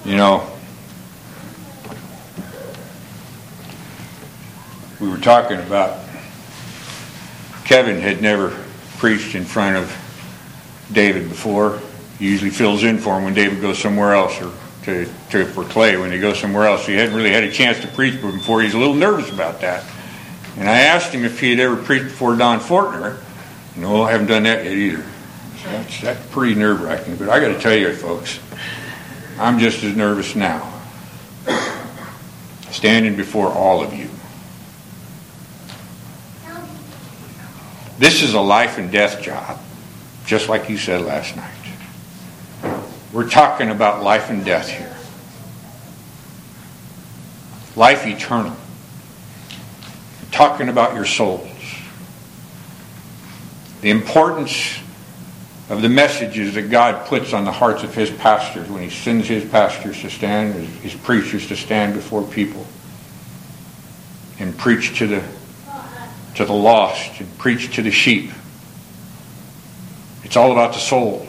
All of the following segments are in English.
You know, we were talking about Kevin had never preached in front of David before. He usually fills in for him when David goes somewhere else, or for Clay when they go somewhere else. He hadn't really had a chance to preach before. He's a little nervous about that. And I asked him if he had ever preached before Don Fortner. No, I haven't done that yet either. So that's pretty nerve-wracking. But I got to tell you, folks, I'm just as nervous now, standing before all of you. This is a life and death job, just like you said last night. We're talking about life and death here. Life eternal. We're talking about your souls. The importance of the messages that God puts on the hearts of His pastors when He sends His pastors to stand, His preachers to stand before people and preach to the lost and preach to the sheep. It's all about the souls.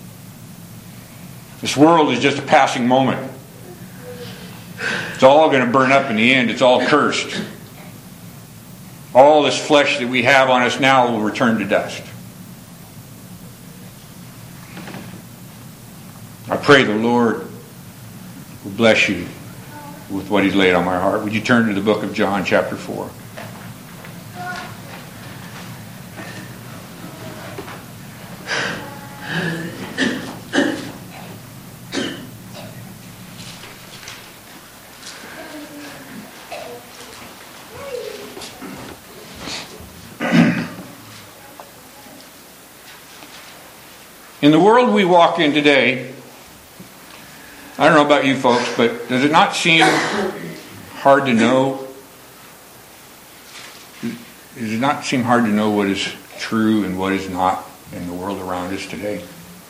This world is just a passing moment. It's all going to burn up in the end. It's all cursed. All this flesh that we have on us now will return to dust. I pray the Lord will bless you with what He's laid on my heart. Would you turn to the book of John, chapter 4? In the world we walk in today, I don't know about you folks, but does it not seem hard to know? Does it not seem hard to know what is true and what is not in the world around us today?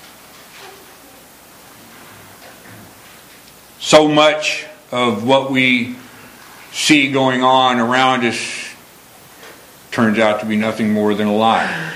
So much of what we see going on around us turns out to be nothing more than a lie.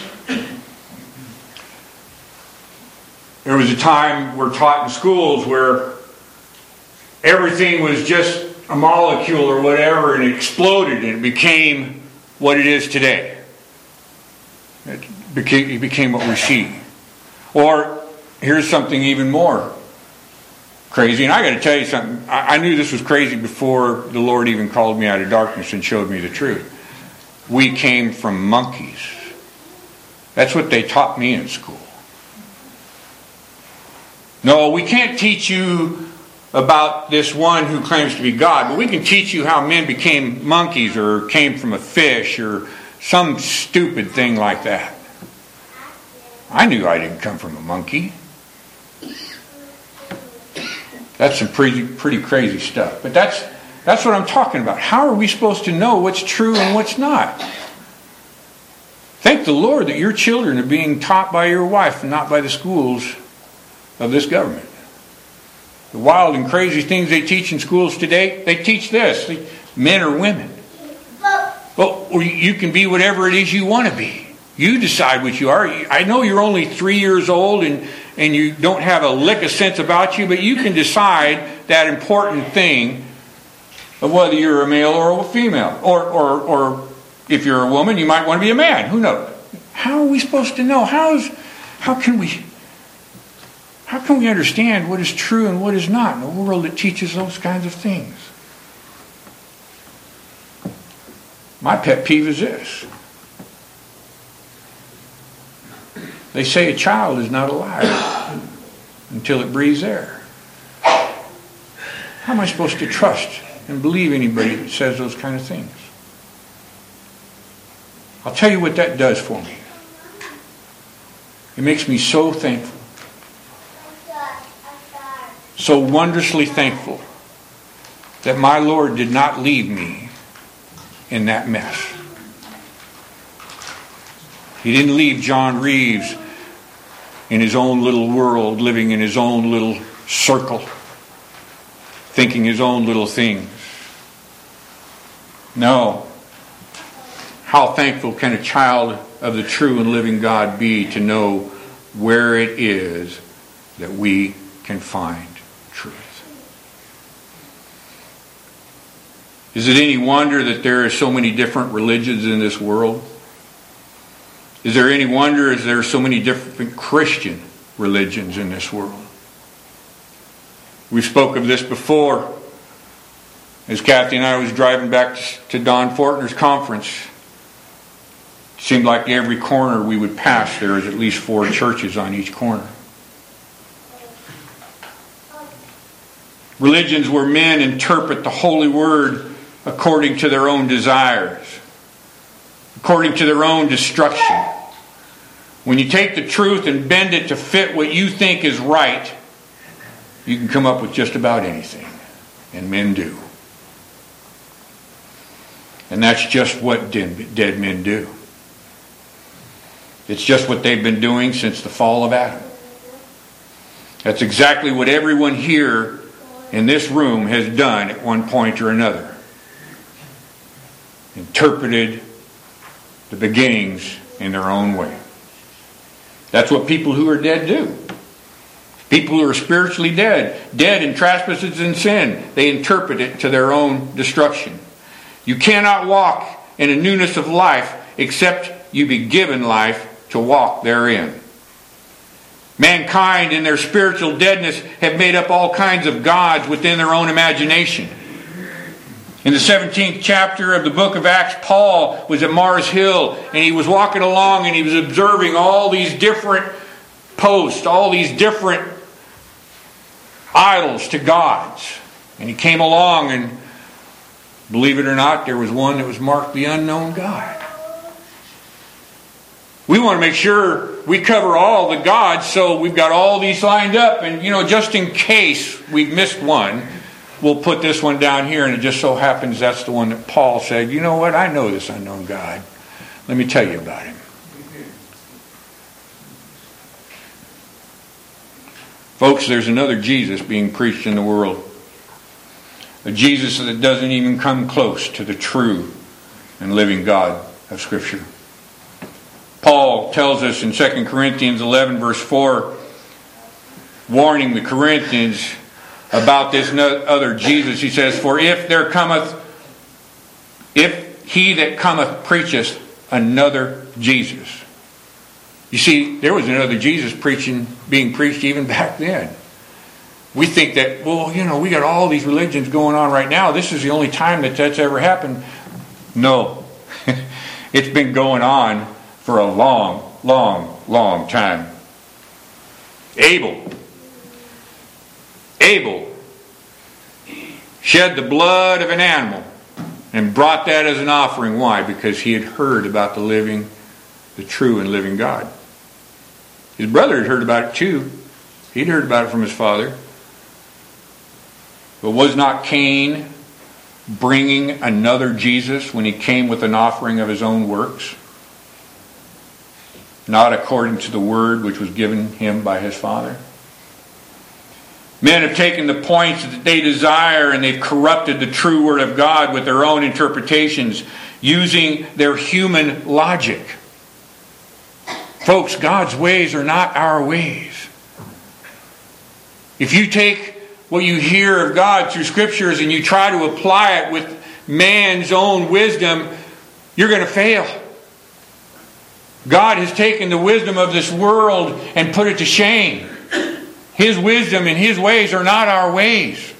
There was a time we're taught in schools where everything was just a molecule or whatever, and it exploded and it became what it is today. It became what we see. Or here's something even more crazy, and I got to tell you something. I knew this was crazy before the Lord even called me out of darkness and showed me the truth. We came from monkeys. That's what they taught me in school. No, we can't teach you about this one who claims to be God, but we can teach you how men became monkeys or came from a fish or some stupid thing like that. I knew I didn't come from a monkey. That's some pretty crazy stuff. But that's what I'm talking about. How are we supposed to know what's true and what's not? Thank the Lord that your children are being taught by your wife and not by the schools of this government. The wild and crazy things they teach in schools today, they teach this. Men or women. Well, you can be whatever it is you want to be. You decide what you are. I know you're only 3 years old and you don't have a lick of sense about you, but you can decide that important thing of whether you're a male or a female. Or if you're a woman, you might want to be a man. Who knows? How are we supposed to know? How can we understand what is true and what is not in a world that teaches those kinds of things? My pet peeve is this. They say a child is not a liar until it breathes air. How am I supposed to trust and believe anybody that says those kind of things? I'll tell you what that does for me. It makes me so thankful. So wondrously thankful that my Lord did not leave me in that mess. He didn't leave John Reeves in his own little world, living in his own little circle, thinking his own little things. No. How thankful can a child of the true and living God be to know where it is that we can find truth? Is it any wonder that there are so many different religions in this world? Is there any wonder as there are so many different Christian religions in this world? We spoke of this before as Kathy and I was driving back to Don Fortner's conference. It seemed like every corner we would pass there was at least 4 churches on each corner. Religions where men interpret the Holy Word according to their own desires, according to their own destruction. When you take the truth and bend it to fit what you think is right, you can come up with just about anything. And men do. And that's just what dead men do. It's just what they've been doing since the fall of Adam. That's exactly what everyone here in this room has done at one point or another. Interpreted the beginnings in their own way. That's what people who are dead do. People who are spiritually dead in trespasses and sin, they interpret it to their own destruction. You cannot walk in a newness of life except you be given life to walk therein. Mankind in their spiritual deadness have made up all kinds of gods within their own imagination. In the 17th chapter of the book of Acts, Paul was at Mars Hill and he was walking along and he was observing all these different posts, all these different idols to gods. And he came along and, believe it or not, there was one that was marked the unknown God. We want to make sure we cover all the gods, so we've got all these lined up. And, just in case we've missed one, we'll put this one down here. And it just so happens that's the one that Paul said, you know what, I know this unknown God. Let me tell you about him. Folks, there's another Jesus being preached in the world. A Jesus that doesn't even come close to the true and living God of Scripture. Paul tells us in 2 Corinthians 11 verse 4, warning the Corinthians about this other Jesus. He says, for if he that cometh preacheth another Jesus. You see, there was another Jesus being preached even back then. We think that, we got all these religions going on right now. This is the only time that's ever happened. No. It's been going on for a long, long, long time. Abel shed the blood of an animal and brought that as an offering. Why? Because he had heard about the true and living God. His brother had heard about it too. He'd heard about it from his father. But was not Cain bringing another Jesus when he came with an offering of his own works? Not according to the word which was given him by his father. Men have taken the points that they desire and they've corrupted the true word of God with their own interpretations, using their human logic. Folks, God's ways are not our ways. If you take what you hear of God through Scriptures and you try to apply it with man's own wisdom, you're going to fail. God has taken the wisdom of this world and put it to shame. His wisdom and His ways are not our ways.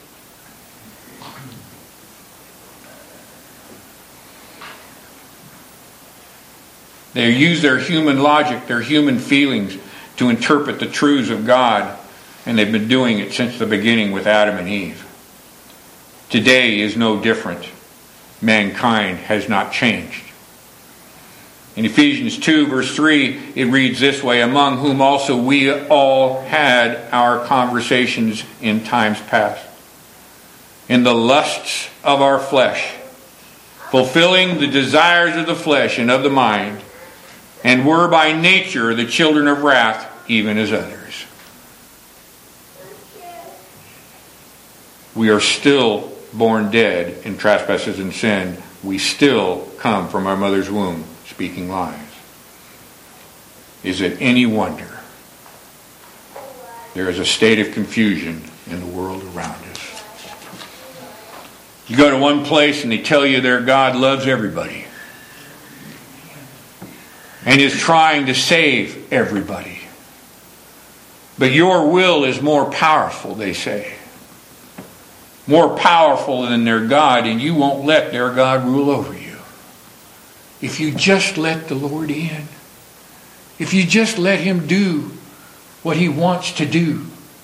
They use their human logic, their human feelings to interpret the truths of God, and they've been doing it since the beginning with Adam and Eve. Today is no different. Mankind has not changed. In Ephesians 2 verse 3, it reads this way, among whom also we all had our conversations in times past, in the lusts of our flesh, fulfilling the desires of the flesh and of the mind, and were by nature the children of wrath, even as others. We are still born dead in trespasses and sin. We still come from our mother's womb speaking lies. Is it any wonder there is a state of confusion in the world around us? You go to one place and they tell you their God loves everybody and is trying to save everybody. But your will is more powerful, they say. More powerful than their God, and you won't let their God rule over you. If you just let the Lord in. If you just let Him do what He wants to do.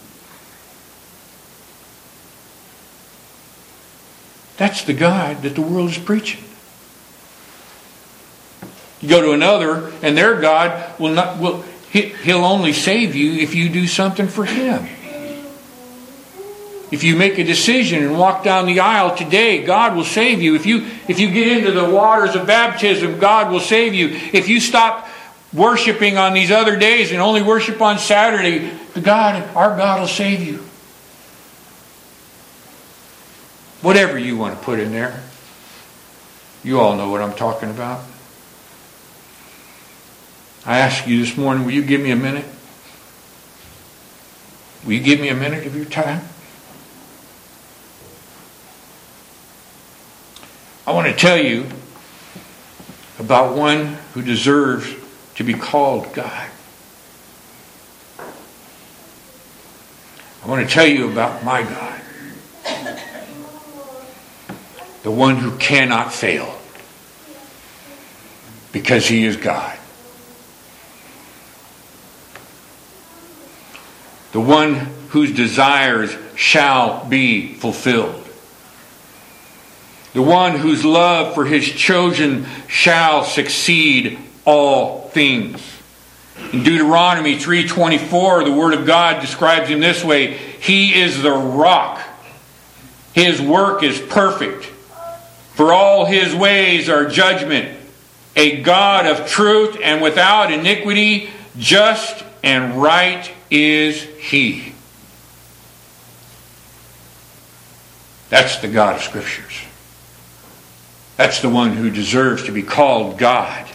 That's the God that the world is preaching. You go to another, and their God He'll only save you if you do something for Him. If you make a decision and walk down the aisle today, God will save you. If you get into the waters of baptism, God will save you. If you stop worshiping on these other days and only worship on Saturday, our God will save you. Whatever you want to put in there. You all know what I'm talking about. I ask you this morning, will you give me a minute? Will you give me a minute of your time? I want to tell you about one who deserves to be called God. I want to tell you about my God. The one who cannot fail. Because He is God. The one whose desires shall be fulfilled. The one whose love for His chosen shall succeed all things. In Deuteronomy 3:24, the Word of God describes Him this way: He is the rock. His work is perfect. For all His ways are judgment. A God of truth and without iniquity, just and right is He. That's the God of Scriptures. That's the one who deserves to be called God.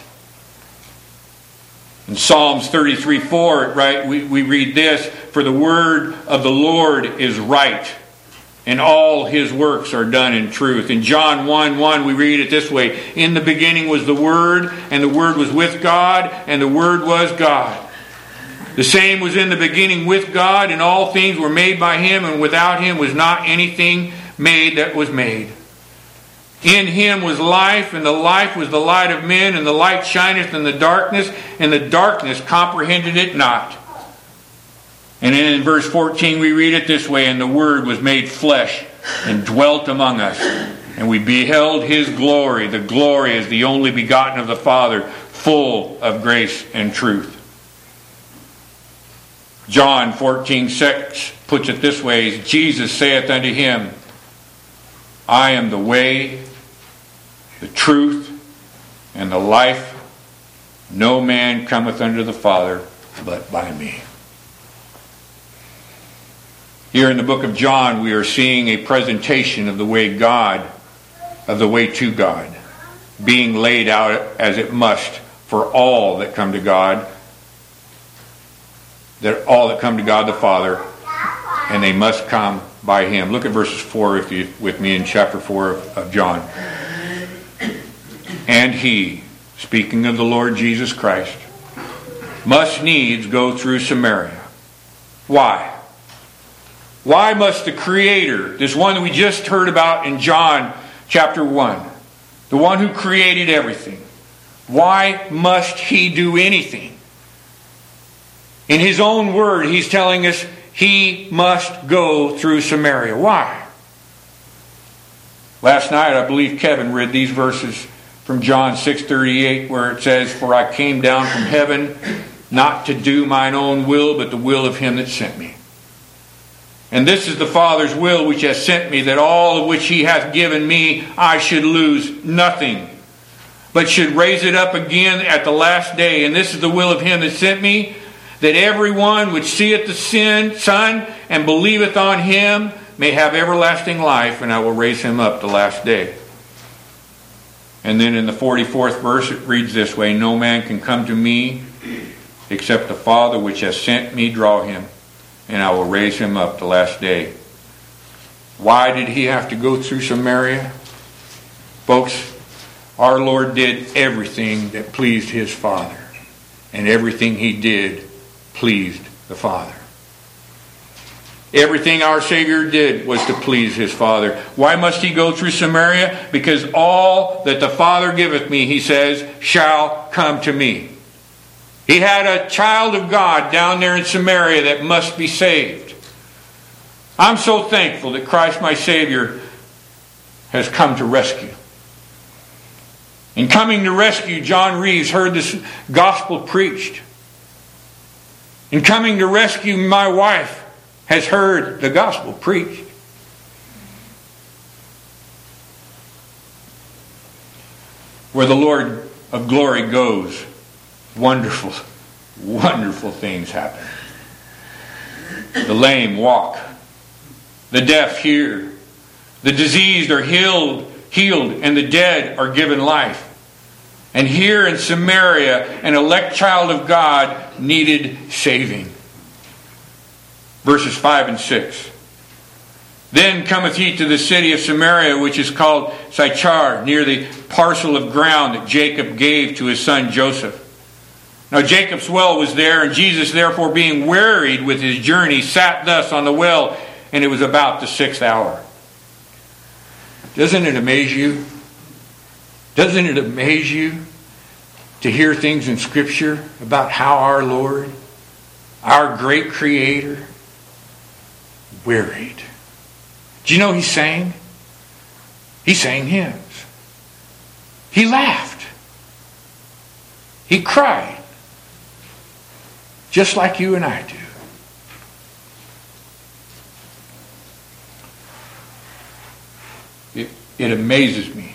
In Psalms 33:4, right, we read this: For the word of the Lord is right, and all His works are done in truth. In John 1:1, we read it this way: In the beginning was the Word, and the Word was with God, and the Word was God. The same was in the beginning with God, and all things were made by Him, and without Him was not anything made that was made. In Him was life, and the life was the light of men, and the light shineth in the darkness, and the darkness comprehended it not. And then in verse 14 we read it this way: And the Word was made flesh, and dwelt among us, and we beheld His glory. The glory is the only begotten of the Father, full of grace and truth. John 14:6 puts it this way: Jesus saith unto him, I am the way, the truth, and the life. No man cometh unto the Father but by me. Here in the book of John, we are seeing a presentation of the way to God, being laid out as it must for all that come to God, that all that come to God the Father, and they must come by Him. Look at verses 4 with me in chapter 4 of John. And He, speaking of the Lord Jesus Christ, must needs go through Samaria. Why? Why must the Creator, this one that we just heard about in John chapter 1, the one who created everything, why must He do anything? In His own word, He's telling us He must go through Samaria. Why? Last night, I believe Kevin read these verses from John 6:38, where it says, For I came down from heaven, not to do mine own will, but the will of Him that sent me. And this is the Father's will which has sent me, that all of which He hath given me I should lose nothing, but should raise it up again at the last day. And this is the will of Him that sent me, that everyone which seeth the Son and believeth on Him may have everlasting life, and I will raise him up the last day. And then in the 44th verse it reads this way: No man can come to me except the Father which has sent me draw him, and I will raise him up the last day. Why did he have to go through Samaria? Folks, our Lord did everything that pleased his Father. And everything he did pleased the Father. Everything our Savior did was to please his Father. Why must he go through Samaria? Because all that the Father giveth me, he says, shall come to me. He had a child of God down there in Samaria that must be saved. I'm so thankful that Christ my Savior has come to rescue. In coming to rescue, John Reeves heard this gospel preached. In coming to rescue, my wife has heard the gospel preached. Where the Lord of glory goes, wonderful, wonderful things happen. The lame walk. The deaf hear. The diseased are healed, and the dead are given life. And here in Samaria, an elect child of God needed saving. Verses 5 and 6. Then cometh he to the city of Samaria, which is called Sychar, near the parcel of ground that Jacob gave to his son Joseph. Now Jacob's well was there, and Jesus, therefore, being wearied with his journey, sat thus on the well, and it was about the 6th hour. Doesn't it amaze you? Doesn't it amaze you to hear things in Scripture about how our Lord, our great Creator, wearied? Do you know he sang? He sang hymns. He laughed. He cried. Just like you and I do. It amazes me.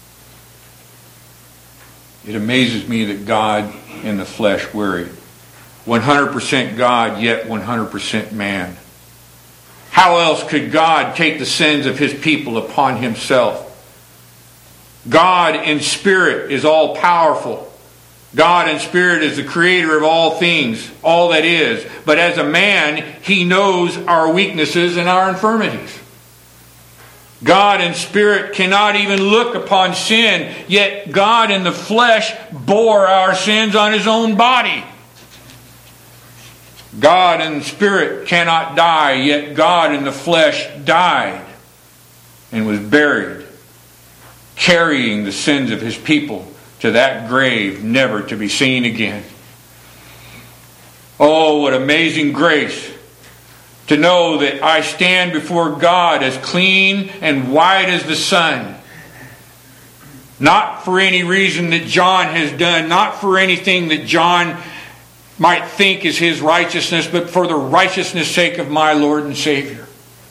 It amazes me that God in the flesh wearied. 100% God, yet 100% man. How else could God take the sins of his people upon himself? God in spirit is all powerful. God in spirit is the creator of all things, all that is. But as a man, he knows our weaknesses and our infirmities. God in spirit cannot even look upon sin, yet God in the flesh bore our sins on his own body. God in spirit cannot die, yet God in the flesh died and was buried, carrying the sins of his people to that grave never to be seen again. Oh, what amazing grace to know that I stand before God as clean and white as the sun. Not for any reason that John has done, not for anything that John might think is his righteousness, but for the righteousness' sake of my Lord and Savior.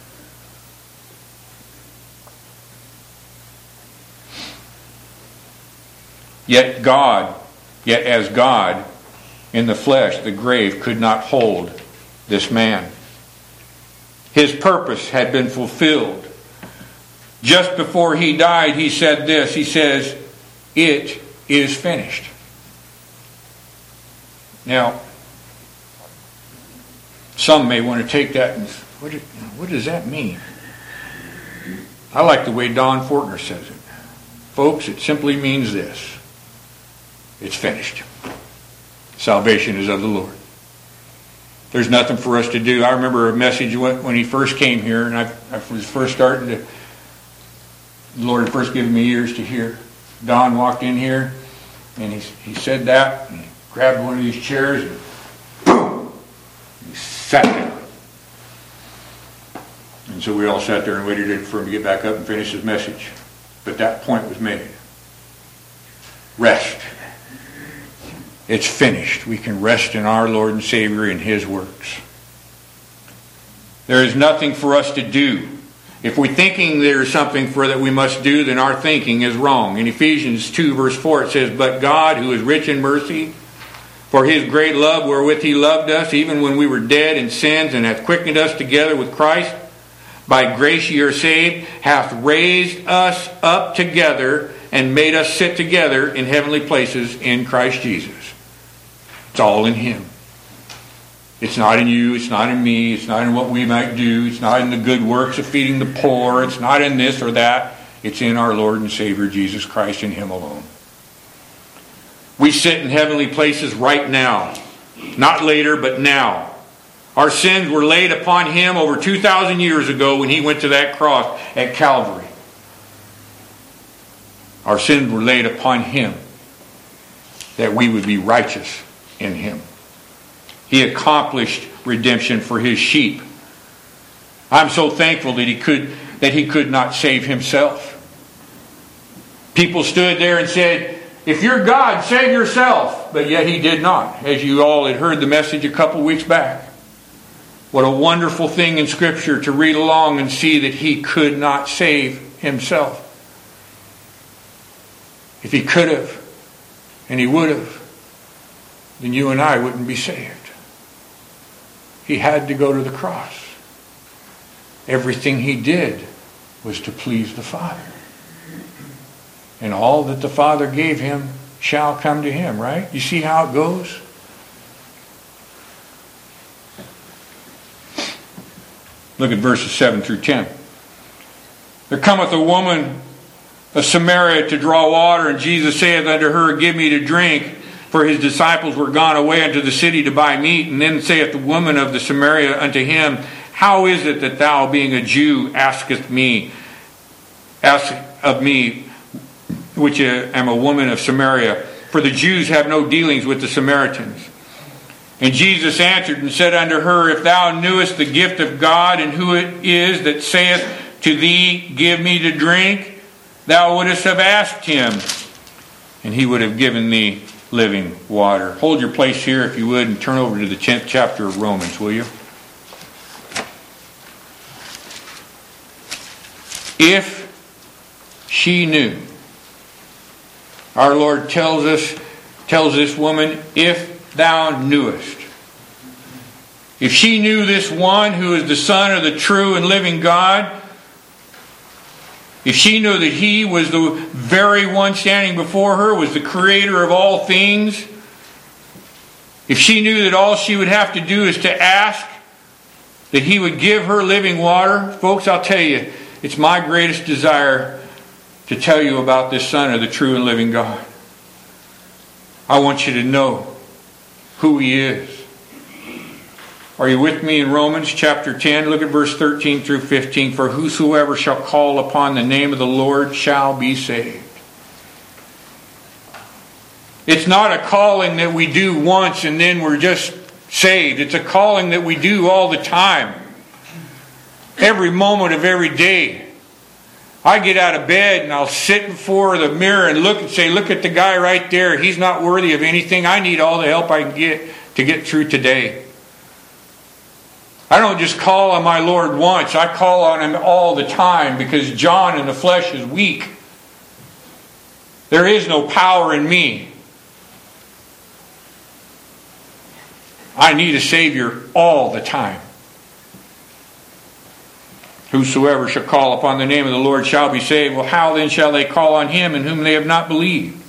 Yet as God in the flesh, the grave could not hold this man. His purpose had been fulfilled. Just before he died, he said this. He says, "It is finished." Now, some may want to take that and what does that mean? I like the way Don Fortner says it. Folks, it simply means this. It's finished. Salvation is of the Lord. There's nothing for us to do. I remember a message when he first came here, and I was first starting to, the Lord had first given me ears to hear. Don walked in here, and he said that, and he grabbed one of these chairs, and boom, he sat down. And so we all sat there and waited for him to get back up and finish his message. But that point was made. Rest. It's finished. We can rest in our Lord and Savior in his works. There is nothing for us to do. If we're thinking there is something that we must do, then our thinking is wrong. In Ephesians 2 verse 4 it says, "But God, who is rich in mercy, for his great love wherewith he loved us, even when we were dead in sins, and hath quickened us together with Christ, by grace ye are saved, hath raised us up together, and made us sit together in heavenly places in Christ Jesus." It's all in him. It's not in you, it's not in me, it's not in what we might do, it's not in the good works of feeding the poor, it's not in this or that. It's in our Lord and Savior Jesus Christ and Him alone. We sit in heavenly places right now. Not later, but now. Our sins were laid upon Him over 2,000 years ago when He went to that cross at Calvary. Our sins were laid upon Him that we would be righteous in Him. He accomplished redemption for His sheep. I'm so thankful that He could not save Himself. People stood there and said, if you're God, save yourself. But yet He did not, as you all had heard the message a couple weeks back. What a wonderful thing in Scripture to read along and see that He could not save Himself. If He could have, and He would have, then you and I wouldn't be saved. He had to go to the cross. Everything He did was to please the Father. And all that the Father gave Him shall come to Him, right? You see how it goes? Look at verses 7 through 10. There cometh a woman of Samaria to draw water, and Jesus saith unto her, give me to drink. For His disciples were gone away unto the city to buy meat. And then saith the woman of the Samaria unto Him, how is it that thou, being a Jew, askest of me, which am a woman of Samaria? For the Jews have no dealings with the Samaritans. And Jesus answered and said unto her, if thou knewest the gift of God, and who it is that saith to thee, give me to drink, thou wouldst have asked Him, and He would have given thee living water. Hold your place here, if you would, and turn over to the 10th chapter of Romans, will you? If she knew. Our Lord tells this woman, if thou knewest. If she knew this one who is the Son of the true and living God, if she knew that He was the very one standing before her, was the creator of all things, if she knew that all she would have to do is to ask that He would give her living water, folks, I'll tell you, it's my greatest desire to tell you about this Son of the true and living God. I want you to know who He is. Are you with me in Romans chapter 10? Look at verse 13 through 15. For whosoever shall call upon the name of the Lord shall be saved. It's not a calling that we do once and then we're just saved. It's a calling that we do all the time. Every moment of every day. I get out of bed and I'll sit before the mirror and look and say, look at the guy right there. He's not worthy of anything. I need all the help I can get to get through today. I don't just call on my Lord once. I call on Him all the time because John in the flesh is weak. There is no power in me. I need a Savior all the time. Whosoever shall call upon the name of the Lord shall be saved. Well, how then shall they call on Him in whom they have not believed?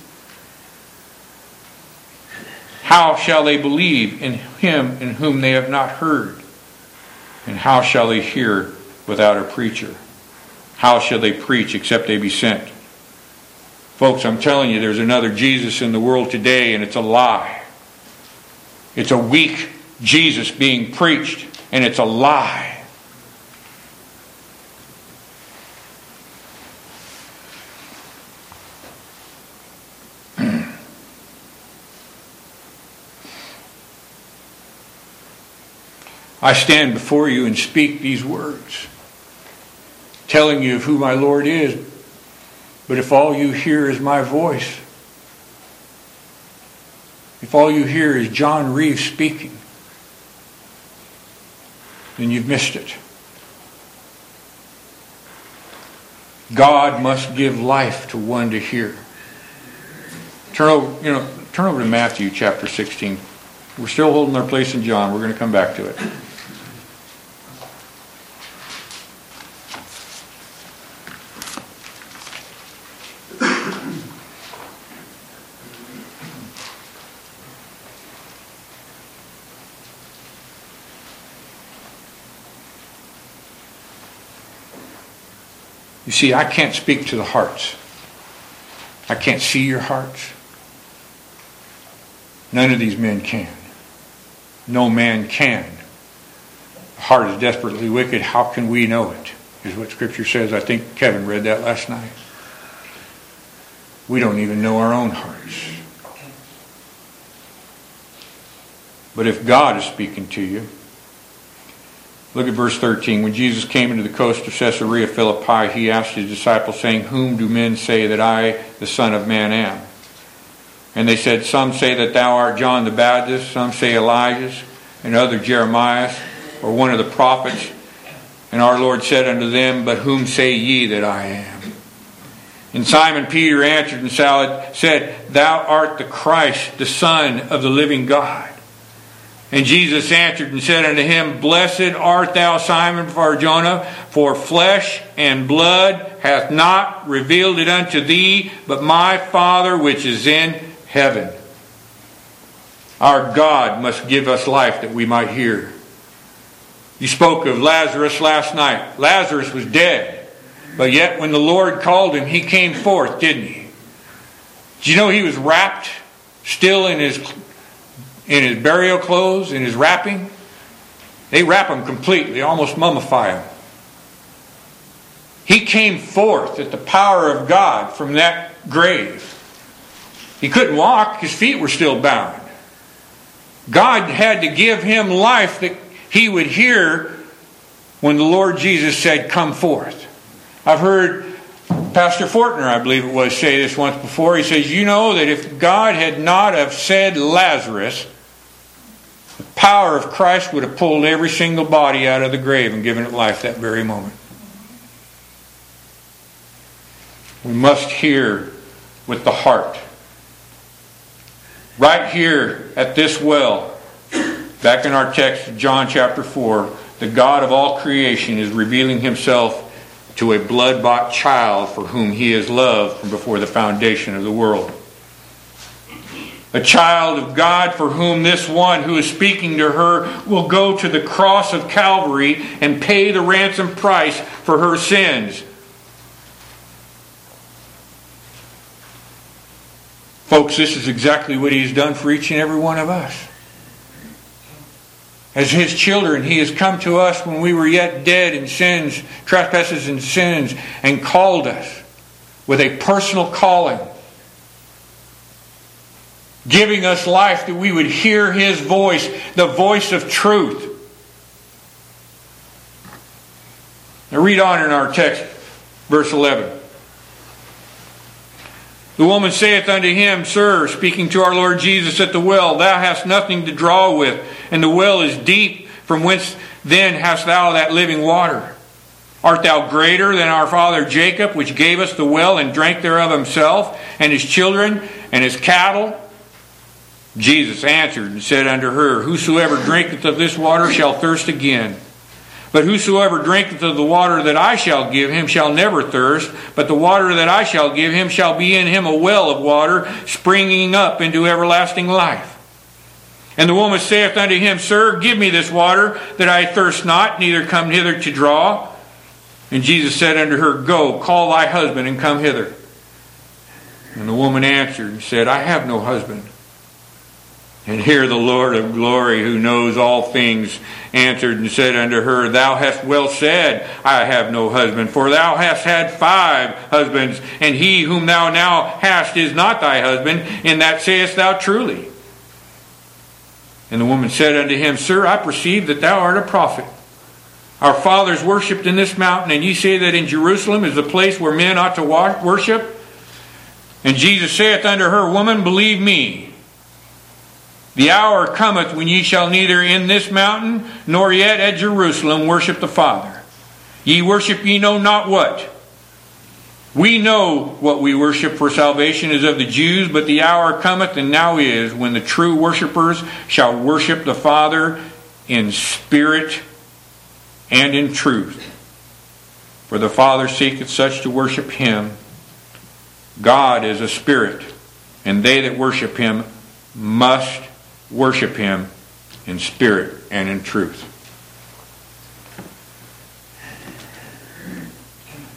How shall they believe in Him in whom they have not heard? And how shall they hear without a preacher? How shall they preach except they be sent? Folks, I'm telling you, there's another Jesus in the world today, and it's a lie. It's a weak Jesus being preached, and it's a lie. I stand before you and speak these words, telling you of who my Lord is. But if all you hear is my voice, if all you hear is John Reeves speaking, then you've missed it. God must give life to one to hear. Turn over to Matthew chapter 16. We're still holding our place in John. We're going to come back to it. You see, I can't speak to the hearts. I can't see your hearts. None of these men can. No man can. The heart is desperately wicked. How can we know it? Is what Scripture says. I think Kevin read that last night. We don't even know our own hearts. But if God is speaking to you, look at verse 13. When Jesus came into the coast of Caesarea Philippi, he asked his disciples, saying, Whom do men say that I, the Son of Man, am? And they said, Some say that thou art John the Baptist, some say Elijah, and other Jeremiah, or one of the prophets. And our Lord said unto them, But whom say ye that I am? And Simon Peter answered and said, Thou art the Christ, the Son of the living God. And Jesus answered and said unto him, Blessed art thou, Simon Bar-Jonah, for flesh and blood hath not revealed it unto thee, but my Father which is in heaven. Our God must give us life that we might hear. You spoke of Lazarus last night. Lazarus was dead. But yet when the Lord called him, he came forth, didn't he? Did you know he was wrapped still in his burial clothes, in his wrapping? They wrap him completely, almost mummify him. He came forth at the power of God from that grave. He couldn't walk, his feet were still bound. God had to give him life that he would hear when the Lord Jesus said, Come forth. I've heard Pastor Fortner, I believe it was, say this once before. He says, you know that if God had not have said Lazarus, the power of Christ would have pulled every single body out of the grave and given it life that very moment. We must hear with the heart. Right here at this well, back in our text, John chapter 4, the God of all creation is revealing himself to a blood-bought child for whom he is loved from before the foundation of the world. A child of God for whom this one who is speaking to her will go to the cross of Calvary and pay the ransom price for her sins. Folks, this is exactly what he's done for each and every one of us. As his children, he has come to us when we were yet dead in sins, trespasses and sins, and called us with a personal calling, giving us life that we would hear his voice, the voice of truth. Now read on in our text, verse 11. The woman saith unto him, Sir, speaking to our Lord Jesus at the well, Thou hast nothing to draw with, and the well is deep. From whence then hast thou that living water? Art thou greater than our father Jacob, which gave us the well and drank thereof himself, and his children, and his cattle? Jesus answered and said unto her, Whosoever drinketh of this water shall thirst again. But whosoever drinketh of the water that I shall give him shall never thirst, but the water that I shall give him shall be in him a well of water, springing up into everlasting life. And the woman saith unto him, Sir, give me this water, that I thirst not, neither come hither to draw. And Jesus said unto her, Go, call thy husband, and come hither. And the woman answered and said, I have no husband. And here the Lord of glory, who knows all things, answered and said unto her, Thou hast well said, I have no husband. For thou hast had 5 husbands, and he whom thou now hast is not thy husband. In that sayest thou truly. And the woman said unto him, Sir, I perceive that thou art a prophet. Our fathers worshipped in this mountain, and ye say that in Jerusalem is the place where men ought to worship? And Jesus saith unto her, Woman, believe me, the hour cometh when ye shall neither in this mountain nor yet at Jerusalem worship the Father. Ye worship ye know not what. We know what we worship, for salvation is of the Jews, but the hour cometh, and now is, when the true worshippers shall worship the Father in spirit and in truth. For the Father seeketh such to worship him. God is a spirit, and they that worship him must worship him in spirit and in truth.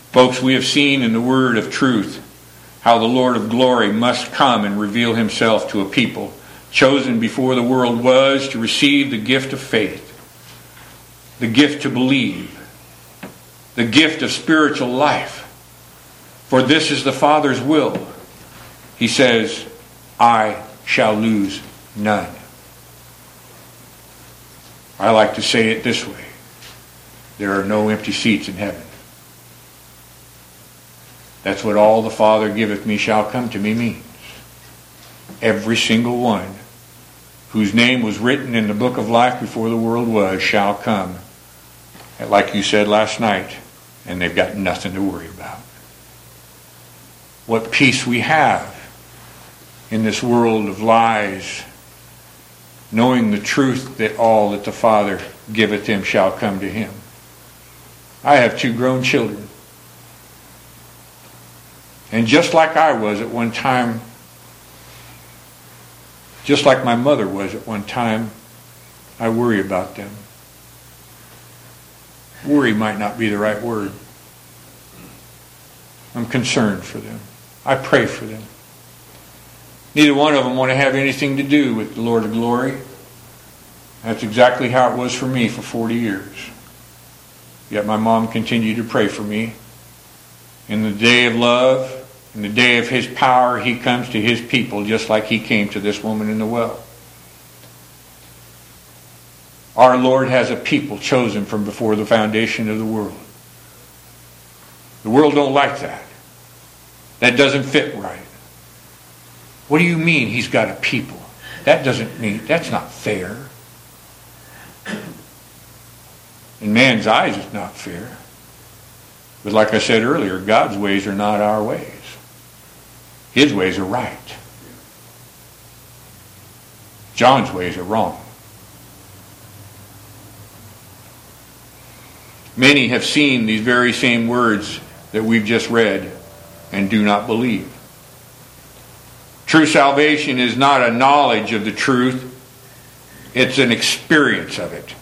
Folks, we have seen in the word of truth how the Lord of glory must come and reveal himself to a people chosen before the world was to receive the gift of faith, the gift to believe, the gift of spiritual life. For this is the Father's will. He says, I shall lose none. I like to say it this way. There are no empty seats in heaven. That's what all the Father giveth me shall come to me means. Every single one whose name was written in the book of life before the world was shall come. And like you said last night, and they've got nothing to worry about. What peace we have in this world of lies, knowing the truth that all that the Father giveth him shall come to him. I have 2 grown children. And just like I was at one time, just like my mother was at one time, I worry about them. Worry might not be the right word. I'm concerned for them. I pray for them. Neither one of them want to have anything to do with the Lord of glory. That's exactly how it was for me for 40 years. Yet my mom continued to pray for me. In the day of love, in the day of his power, he comes to his people just like he came to this woman in the well. Our Lord has a people chosen from before the foundation of the world. The world don't like that. That doesn't fit right. What do you mean he's got a people? That doesn't mean, that's not fair. In man's eyes it's not fair. But like I said earlier, God's ways are not our ways. His ways are right. John's ways are wrong. Many have seen these very same words that we've just read and do not believe. True salvation is not a knowledge of the truth. It's an experience of it.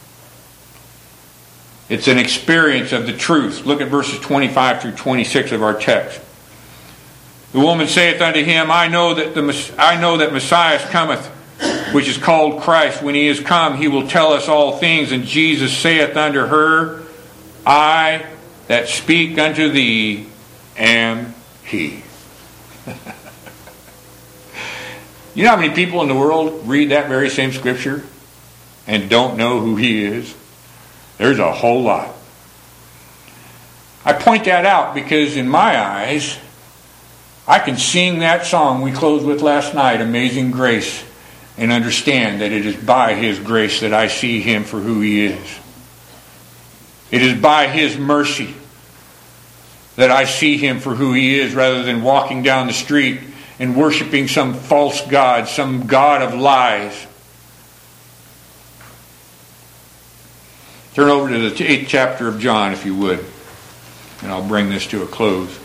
It's an experience of the truth. Look at verses 25 through 26 of our text. The woman saith unto him, I know that Messiah cometh, which is called Christ. When he is come, he will tell us all things. And Jesus saith unto her, I that speak unto thee am he. You know how many people in the world read that very same scripture and don't know who he is? There's a whole lot. I point that out because in my eyes, I can sing that song we closed with last night, Amazing Grace, and understand that it is by his grace that I see him for who he is. It is by his mercy that I see him for who he is, rather than walking down the street and worshiping some false god, some god of lies. Turn over to the 8th chapter of John, if you would, and I'll bring this to a close.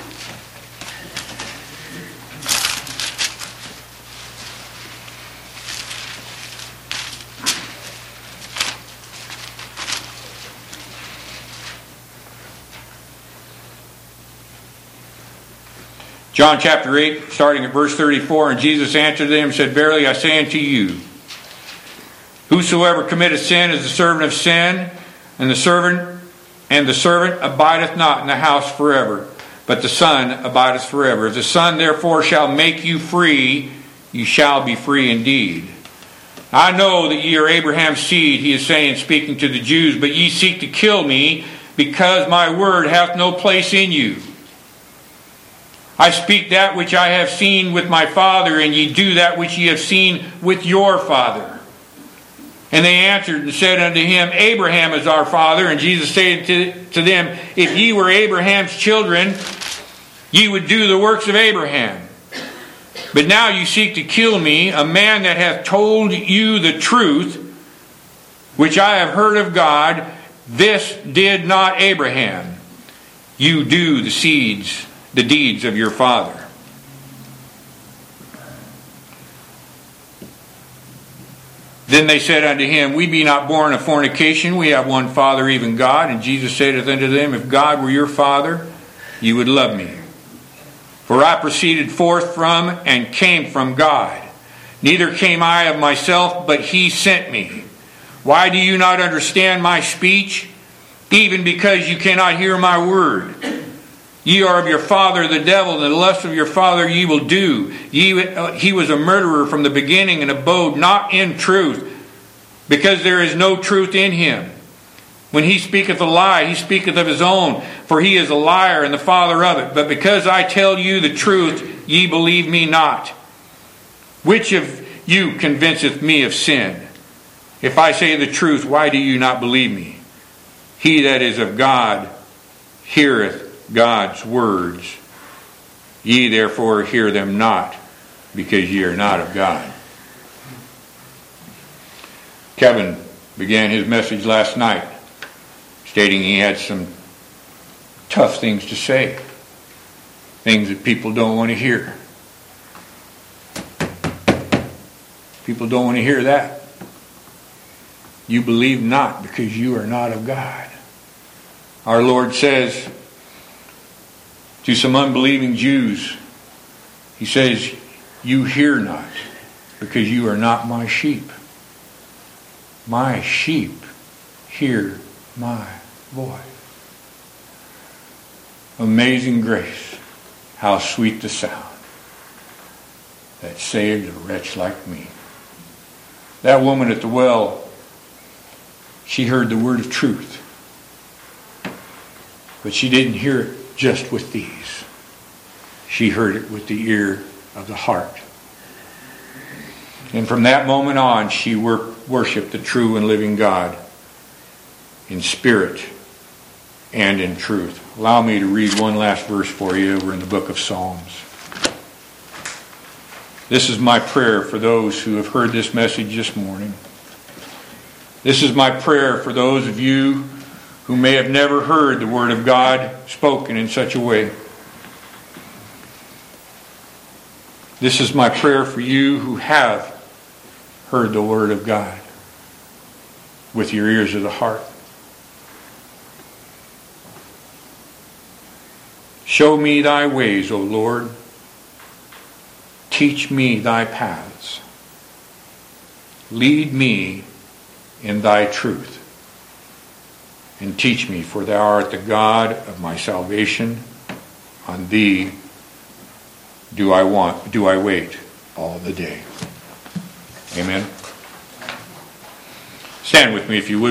John chapter 8, starting at verse 34, and Jesus answered them and said, Verily I say unto you, whosoever committeth sin is the servant of sin, and the servant abideth not in the house forever, but the Son abideth forever. If the Son therefore shall make you free, you shall be free indeed. I know that ye are Abraham's seed, he is saying, speaking to the Jews, but ye seek to kill me, because my word hath no place in you. I speak that which I have seen with my Father, and ye do that which ye have seen with your father. And they answered and said unto him, Abraham is our father. And Jesus said to them, If ye were Abraham's children, ye would do the works of Abraham. But now you seek to kill me, a man that hath told you the truth, which I have heard of God. This did not Abraham. You do the deeds of your father. Then they said unto him, We be not born of fornication, we have one Father, even God. And Jesus saith unto them, If God were your Father, you would love me. For I proceeded forth from and came from God. Neither came I of myself, but he sent me. Why do you not understand my speech? Even because you cannot hear my word. Ye are of your father the devil, and the lust of your father ye will do. He was a murderer from the beginning, and abode not in truth, because there is no truth in him. When he speaketh a lie, he speaketh of his own, for he is a liar and the father of it. But because I tell you the truth, ye believe me not. Which of you convinceth me of sin? If I say the truth, why do you not believe me? He that is of God heareth God's words. Ye therefore hear them not, because ye are not of God. Kevin began his message last night stating he had some tough things to say. Things that people don't want to hear. People don't want to hear that. You believe not because you are not of God. Our Lord says to some unbelieving Jews, He says, You hear not because you are not my sheep. My sheep hear my voice. Amazing grace, how sweet the sound that saved a wretch like me. That woman at the well, she heard the word of truth. But she didn't hear it just with these. She heard it with the ear of the heart. And from that moment on, she worshiped the true and living God in spirit and in truth. Allow me to read one last verse for you over in the book of Psalms. This is my prayer for those who have heard this message this morning. This is my prayer for those of you who may have never heard the Word of God spoken in such a way. This is my prayer for you who have heard the Word of God with your ears of the heart. Show me thy ways, O Lord. Teach me thy paths. Lead me in thy truth. And teach me, for thou art the God of my salvation. On thee do I wait all the day. Amen. Stand with me if you would.